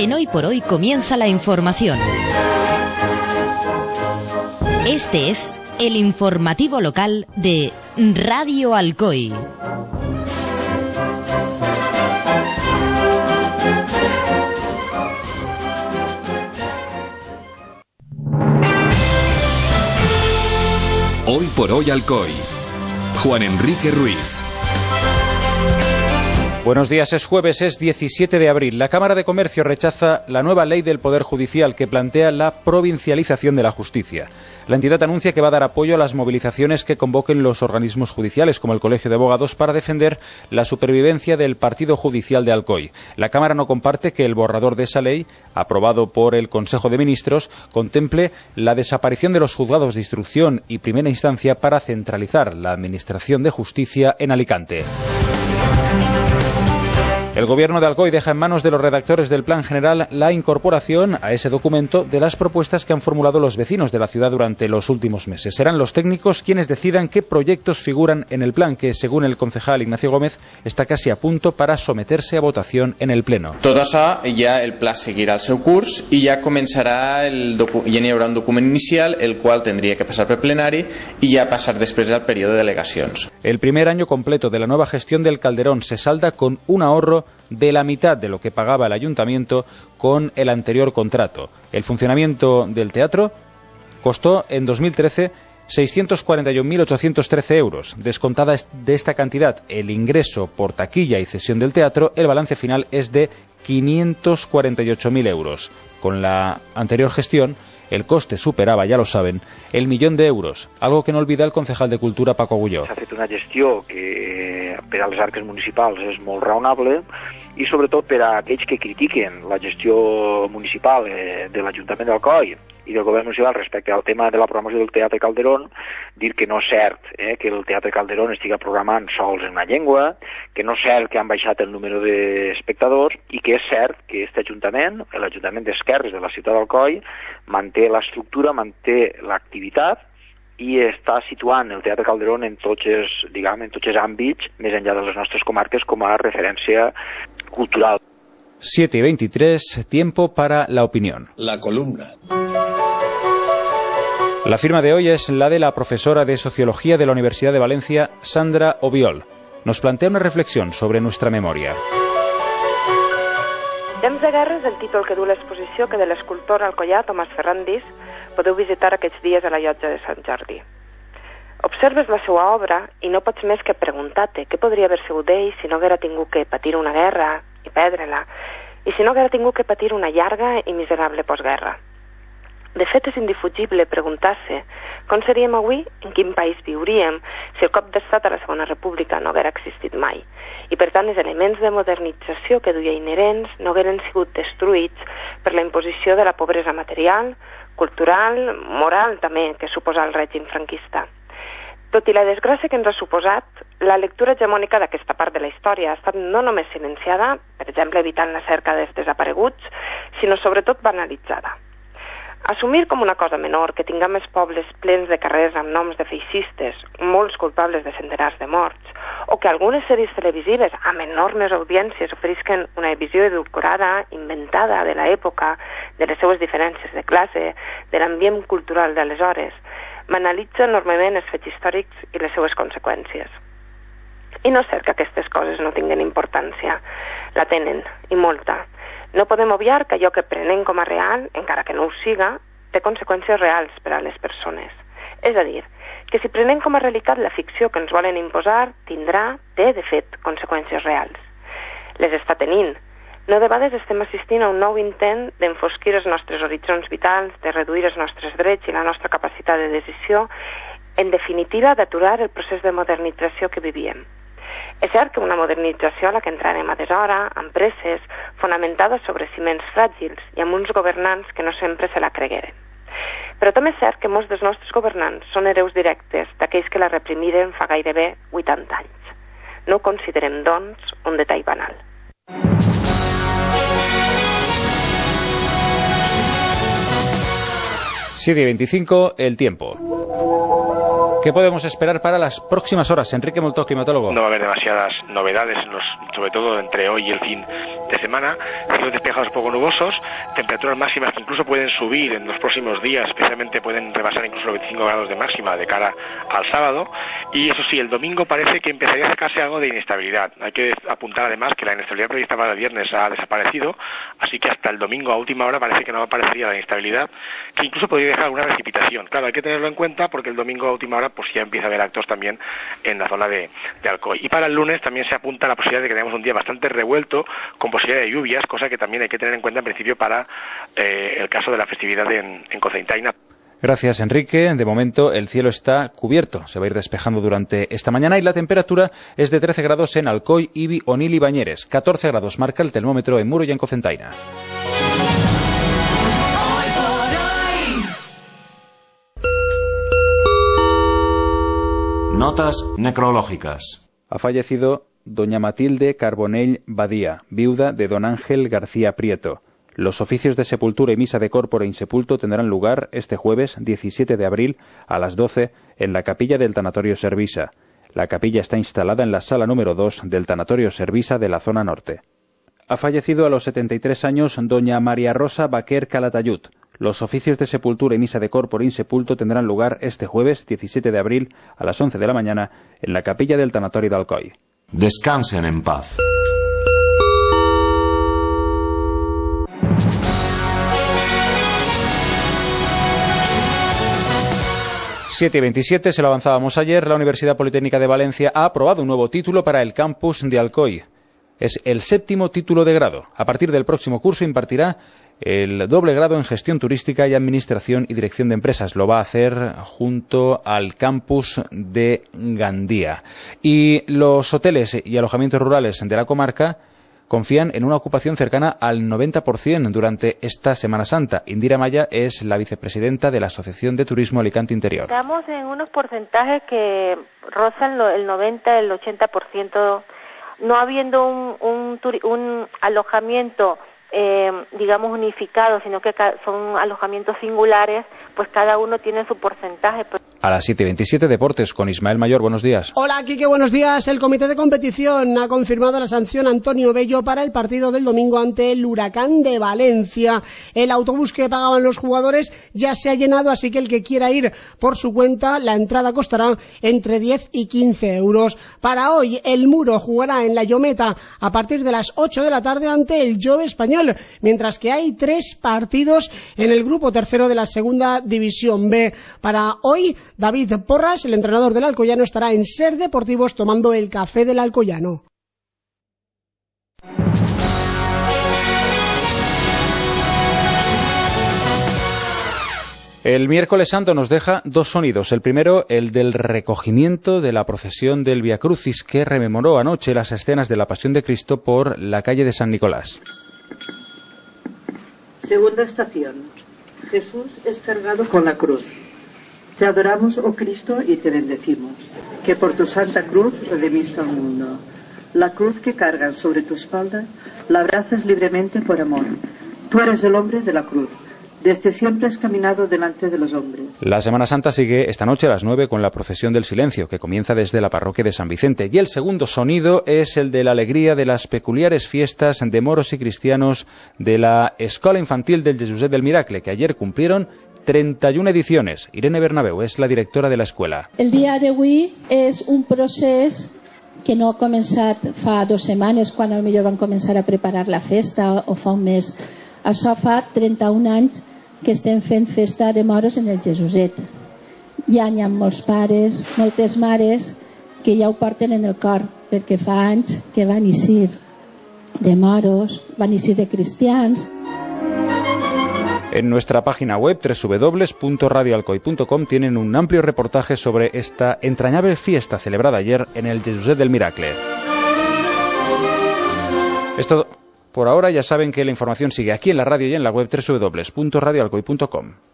En Hoy por Hoy comienza la información. Este es el informativo local de Radio Alcoy. Hoy por Hoy Alcoy. Juan Enrique Ruiz. Buenos días, es jueves, es 17 de abril. La Cámara de Comercio rechaza la nueva ley del Poder Judicial que plantea la provincialización de la justicia. La entidad anuncia que va a dar apoyo a las movilizaciones que convoquen los organismos judiciales, como el Colegio de Abogados, para defender la supervivencia del Partido Judicial de Alcoy. La Cámara no comparte que el borrador de esa ley, aprobado por el Consejo de Ministros, contemple la desaparición de los juzgados de instrucción y primera instancia para centralizar la administración de justicia en Alicante. El Gobierno de Alcoy deja en manos de los redactores del Plan General la incorporación a ese documento de las propuestas que han formulado los vecinos de la ciudad durante los últimos meses. Serán los técnicos quienes decidan qué proyectos figuran en el plan, que, según el concejal Ignacio Gómez, está casi a punto para someterse a votación en el Pleno. Tot això, ja el pla seguirà el seu curs i ja començarà ja n'hi haurà un document inicial, el qual tendria que passar per plenari i ja passar després al període de delegacions. El primer año completo de la nueva gestión del Calderón se salda con un ahorro de la mitad de lo que pagaba el ayuntamiento con el anterior contrato. El funcionamiento del teatro costó en 2013 641.813 euros. Descontada de esta cantidad el ingreso por taquilla y cesión del teatro, el balance final es de 548.000 euros. Con la anterior gestión, el coste superava, ja lo saben, el 1.000.000 d'euros, algo que no olvida el concejal de Cultura, Paco Agulló. S'ha fet una gestió que per als arques municipals és molt raonable i sobretot per a aquells que critiquen la gestió municipal de l'Ajuntament d'Alcoi i del govern municipal respecte al tema de la programació del Teatre Calderón, dir que no és cert que el Teatre Calderón estiga programant sols en una llengua, que no és cert que han baixat el número d'espectadors i que és cert que aquest Ajuntament, l'Ajuntament d'Esquerres de la ciutat d'Alcoi, manté l'estructura, manté l'activitat i està situant el Teatre Calderón en tots els àmbits, més enllà de les nostres comarques, com a referència cultural. 7:23, tiempo para la opinión. La columna. La firma de hoy es la de la profesora de Sociología de la Universidad de Valencia, Sandra Obiol. Nos plantea una reflexión sobre nuestra memoria. Temps de guerra és el títol que du l'exposició que de l'escultor alcoià Tomàs Ferrandis podeu visitar aquests dies a la llotja de Sant Jordi. Observes la seva obra i no pots més que preguntar-te què podria haver sigut d'ell si no haguera tingut que patir una guerra i perdre-la, i si no haguera tingut que patir una llarga i miserable postguerra. De fet, és indefugible preguntar-se com seríem avui, en quin país viuríem, si el cop d'estat a la Segona República no haguera existit mai, i per tant els elements de modernització que duia inherents no hagueren sigut destruïts per la imposició de la pobresa material, cultural, moral també, que suposa el règim franquista. Tot i la desgràcia que ens ha suposat, la lectura hegemònica d'aquesta part de la història ha estat no només silenciada, per exemple evitant la cerca dels desapareguts, sinó sobretot banalitzada. Assumir com una cosa menor que tinguem els pobles plens de carrers amb noms de feixistes, molts culpables de centenars de morts, o que algunes sèries televisives amb enormes audiències oferisquen una visió edulcorada, inventada de l'època, de les seues diferències de classe, de l'ambient cultural d'aleshores, banalitza enormement els fets històrics i les seues conseqüències. I no és cert que aquestes coses no tinguen importància, la tenen, i molta. No podem obviar que allò que prenem com a real, encara que no ho siga, té conseqüències reals per a les persones. És a dir, que si prenem com a realitat la ficció que ens volen imposar, té, de fet, conseqüències reals. Les està tenint. No de vegades estem assistint a un nou intent d'enfosquir els nostres horitzons vitals, de reduir els nostres drets i la nostra capacitat de decisió, en definitiva, d'aturar el procés de modernització que vivíem. És cert que una modernització a la que entrarem a deshora, amb presses, fonamentada sobre ciments fràgils i amb uns governants que no sempre se la cregueren. Però també és cert que molts dels nostres governants són hereus directes d'aquells que la reprimiren fa gairebé 80 anys. No ho considerem, doncs, un detall banal. Sigue 25, el tiempo. ¿Qué podemos esperar para las próximas horas? Enrique Moltó, climatólogo. No va a haber demasiadas novedades, sobre todo entre hoy y el fin de semana. Cielos despejados poco nubosos, temperaturas máximas que incluso pueden subir en los próximos días, especialmente pueden rebasar incluso los 25 grados de máxima de cara al sábado. Y eso sí, el domingo parece que empezaría a acercarse algo de inestabilidad. Hay que apuntar además que la inestabilidad prevista para el viernes ha desaparecido, así que hasta el domingo a última hora parece que no aparecería la inestabilidad, que incluso podría dejar alguna precipitación. Claro, hay que tenerlo en cuenta porque el domingo a última hora pues ya empieza a haber actos también en la zona de Alcoy. Y para el lunes también se apunta la posibilidad de que tengamos un día bastante revuelto, con posibilidad de lluvias, cosa que también hay que tener en cuenta en principio para el caso de la festividad en Cocentaina. Gracias, Enrique. De momento el cielo está cubierto. Se va a ir despejando durante esta mañana y la temperatura es de 13 grados en Alcoy, Ibi, Onil y Bañeres. 14 grados marca el termómetro en Muro y en Cocentaina. Notas necrológicas. Ha fallecido doña Matilde Carbonell Badía, viuda de don Ángel García Prieto. Los oficios de sepultura y misa de corpore insepulto tendrán lugar este jueves 17 de abril a las 12 en la capilla del Tanatorio Servisa. La capilla está instalada en la sala número 2 del Tanatorio Servisa de la zona norte. Ha fallecido a los 73 años doña María Rosa Baquer Calatayud. Los oficios de sepultura y misa de corpore insepulto tendrán lugar este jueves 17 de abril a las 11 de la mañana en la capilla del Tanatorio de Alcoy. Descansen en paz. Siete y 27, se lo avanzábamos ayer, la Universidad Politécnica de Valencia ha aprobado un nuevo título para el campus de Alcoy. Es el 7º título de grado. A partir del próximo curso impartirá el doble grado en Gestión Turística y Administración y Dirección de Empresas. Lo va a hacer junto al campus de Gandía. Y los hoteles y alojamientos rurales de la comarca confían en una ocupación cercana al 90% durante esta Semana Santa. Indira Maya es la vicepresidenta de la Asociación de Turismo Alicante Interior. Estamos en unos porcentajes que rozan el 90, el 80%, no habiendo un alojamiento digamos unificado, sino que son alojamientos singulares, pues cada uno tiene su porcentaje. A las 7:27 Deportes con Ismael Mayor, buenos días. Hola, Quique, buenos días. El comité de competición ha confirmado la sanción a Antonio Bello para el partido del domingo ante el Huracán de Valencia. El autobús que pagaban los jugadores ya se ha llenado, así que el que quiera ir por su cuenta, la entrada costará entre 10 y 15 euros. Para hoy, el Muro jugará en la Llometa a partir de las 8 de la tarde ante el Jove Español, mientras que hay 3 partidos en el grupo tercero de la segunda división B. Para hoy, David Porras, el entrenador del Alcoyano, estará en Ser Deportivos tomando el café del Alcoyano. El miércoles santo nos deja 2 sonidos. El primero, el del recogimiento de la procesión del Via Crucis, que rememoró anoche las escenas de la Pasión de Cristo por la calle de San Nicolás. Segunda estación. Jesús es cargado con la cruz. Te adoramos, oh Cristo, y te bendecimos, que por tu santa cruz redimiste al mundo. La cruz que cargas sobre tu espalda la abrazas libremente por amor. Tú eres el hombre de la cruz. Desde siempre has caminado delante de los hombres. La Semana Santa sigue esta noche a las 9 con la procesión del silencio, que comienza desde la parroquia de San Vicente. Y el segundo sonido es el de la alegría de las peculiares fiestas de moros y cristianos de la Escola Infantil del Jesuset del Miracle, que ayer cumplieron 31 ediciones. Irene Bernabeu és la directora de l'escola. El dia d'avui és un procés que no ha començat fa 2 setmanes, quan potser van començar a preparar la festa, o fa un mes. Això fa 31 anys que estem fent festa de moros en el Jesuset. Ja hi ha molts pares, moltes mares que ja ho porten en el cor, perquè fa anys que van eixir de moros, van eixir de cristians. En nuestra página web www.radioalcoy.com tienen un amplio reportaje sobre esta entrañable fiesta celebrada ayer en el Jesuset del Miracle. Esto por ahora. Ya saben que la información sigue aquí en la radio y en la web www.radioalcoy.com.